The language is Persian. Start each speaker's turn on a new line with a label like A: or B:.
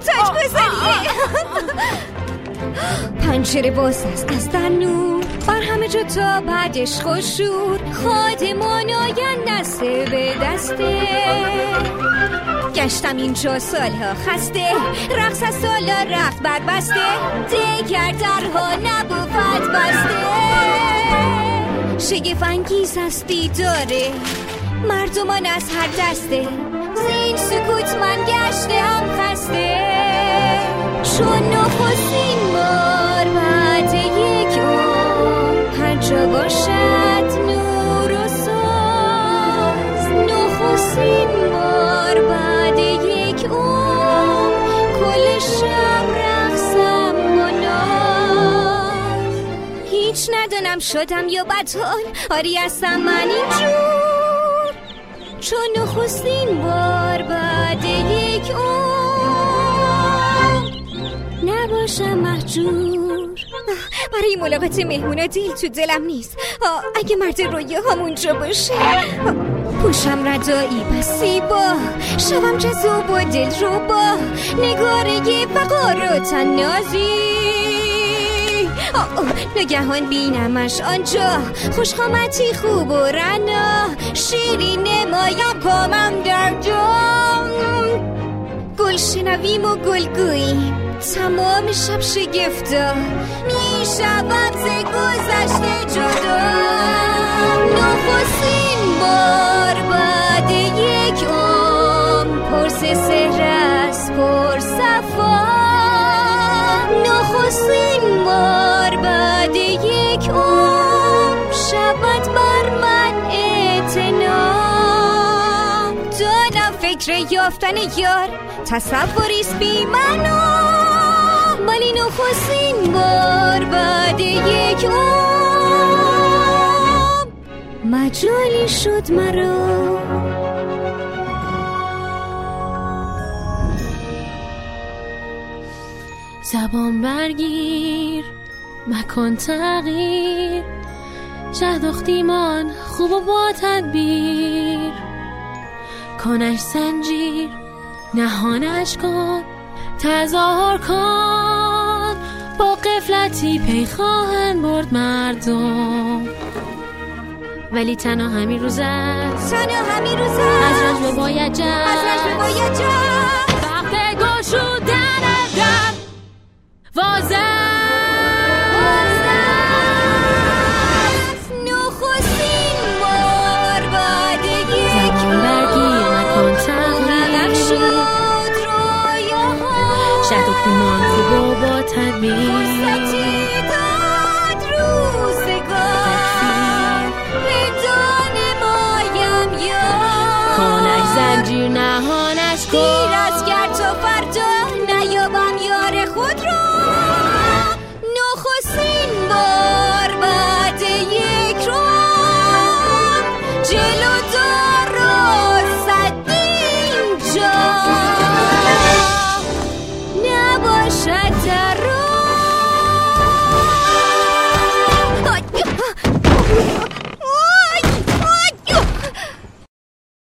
A: تاج گذاری. پنجره باز است از در نور، بر همه جا تا بعدش خوشور. خادمان آیند دسته به دسته، گشتم اینجا سالها خسته. رقص از سالا رفت بربسته، دیگر درها نبود بسته. شگفت انگیز است دیداره مردمان از هر دسته. زین سکوت من گشتم خسته، چون نخستین بار بعد یک عمر هر جا باشد نور و ساز. نخستین بار بعد یک عمر کل شب رقصم با ناز. هیچ ندانم شدم یا بدحال، آری هستم من اینجور، چون نخستین بار بعد یک عمر نباشم محجور. برای ملاقات مهمونا دیل تو دلم نیست. اگه مرد رویه هم اونجا باشه، پوشم ردایی بسیبا، شبم جذاب و دل رو با نگاره وقار و تنازی. نگهان بینمش آنجا، خوشخامتی خوب و رنا، شیرین نمایم کامم در جام. گل شنویم و گلگوییم تمام شب شگفتا، میشوم ز گذشته جدا. نخستین بار بعد یک عمر پرس سحر است پر صفا. نخستین بار بعد یک عمر شود بر من اعتنا. دادم فکر یافتن یار تصوریست بی معنا، ولی نخستین بار بعد یک عمر مجالی شد مرا.
B: زبان برگیر مکن تغییر، شهد اختیمان خوب و با تدبیر. کنش زنجیر نهانش کن، تظاهر کن با قفلتی پی خواهند برد مردم. ولی تنها همین روز است، از رنج باید جست، وقت گشودن در وازه.
A: نخستین بار بعد یک
B: برگیر مکن تغییر، شهد و پیمان خوب و با تدبیر. کنش زنجیر نهانش کن،
A: دیر از گرد تا فردا نیابم یار خود را. نخستین بار بعد یک عمر جلو دار و صد اینجا نباشد.